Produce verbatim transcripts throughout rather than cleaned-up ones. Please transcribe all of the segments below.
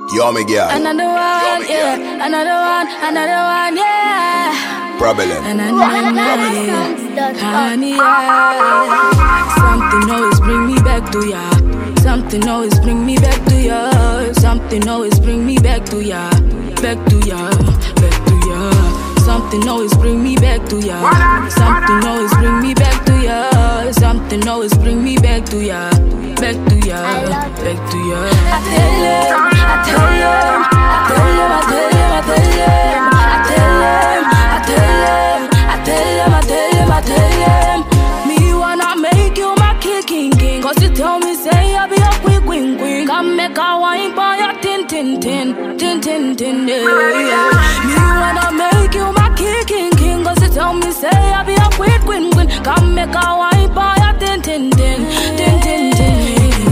Yo, me girl. Another one, Yo, yeah. Another one, another one, yeah. Problem. Another one, yeah. Honey, yeah. Something always bring me back to ya. Something always bring me back to ya. Something always bring me back to ya. Back to ya, back to ya. Something always bring me back to ya. Something always bring me back to ya. Something always bring me back to ya. Back to ya, back to ya. I tell him, I tell him, I tell him, I tell him, I tell him, I tell him, I tell him, I tell him, I tell him, I tell him. Me wanna make you my kicking king, cause you tell me say I be a quick queen queen. Come make a wine by your tin tin tin, tin tin tin, yeah. Me wanna make you my kicking king, cause you tell me say I be a quick queen queen. Come make a wine by your tin tin tin, tin tin tin.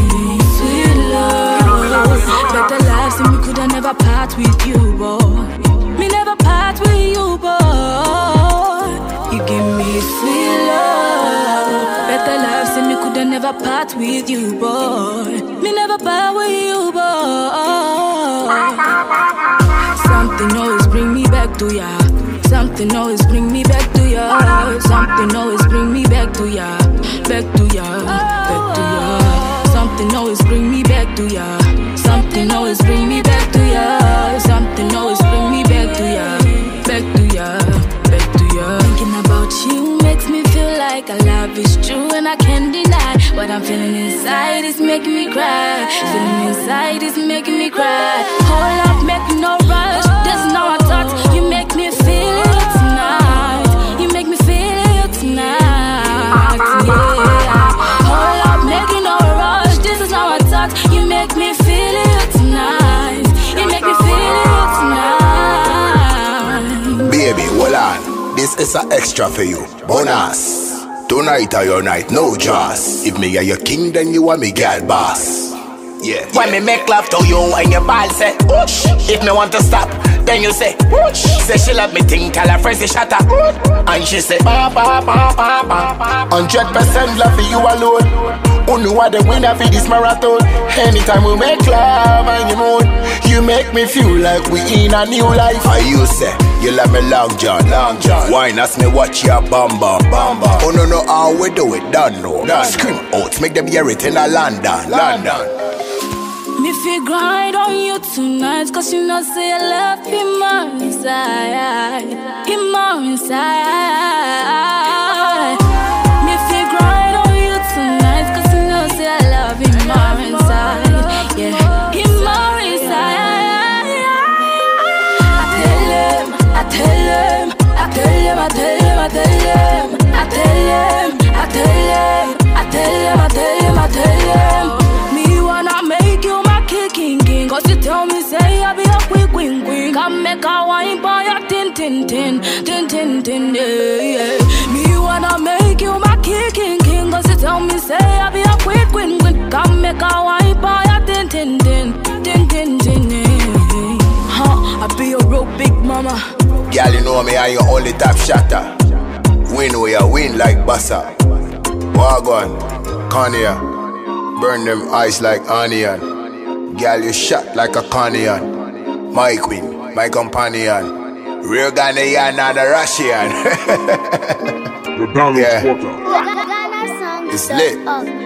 Better life, so me coulda never part with you, boy. Me never part with you, boy. You give me sweet love. Better life, so me coulda never part with you, boy. Me never part with you, boy. Something always bring me back to ya. Something always bring me back to ya. Something always bring me back to ya. Back to ya, back to ya. Something always bring me back to ya. Something always bring me back to ya. Something always bring me back to ya. Back to ya, back to ya. Thinking about you makes me feel like our love is true and I can't deny. What I'm feeling inside is making me cry. Feeling inside is making me cry. Hold up, make no rush. There's no thought. You make me feel it tonight. You make me feel it tonight. Yeah. Hold up, make no rush. This is how I thought. You make me feel it tonight. You make me feel it tonight. Baby, hold on. This is an extra for you. Bonus. Tonight are your night, no jaws. If me are your king, then you are me girl boss. Yeah. When me make love to you and your ball say oosh. If me want to stop, then you say oosh. Say she love me ting, tell her friends she shut up. And she say ba ba ba ba ba. Hundred percent love for you alone. Who know what the winner for this marathon? Anytime we make love and you mood, you make me feel like we in a new life. And you say, you love me long john, long john. Wine as me watch your bamba, bamba. Oh no no, how we do it, done no. Done. Scream out, make them hear it in a London, London. Me feel grind on you tonight, cause you know say I love him more inside, him more inside. Me feel grind on you tonight, cause you know say I love him more inside, yeah, him more inside. I tell him, I tell him, I tell him, I tell him, I tell him, I tell him, I tell him, I tell him, I tell him, I tell him. Me wanna make you king king, cause you tell me say I be a quick queen queen. Come make a wine boy a tin tin tin, tin tin tin, yeah, yeah. Me wanna make you my king king king, cause you tell me say I be a quick queen queen. Come make a wine boy a tin tin tin, tin tin tin, yeah. Huh, I be a real big mama. Girl, you know me, I your only top shotter. Win where you win like Bassa. Wagwan, Kanye, burn them eyes like onion. Girl, you shot like a Canyon. My queen, my companion. Real Ghanaian and a Russian. The balance Yeah. quarter. It's lit.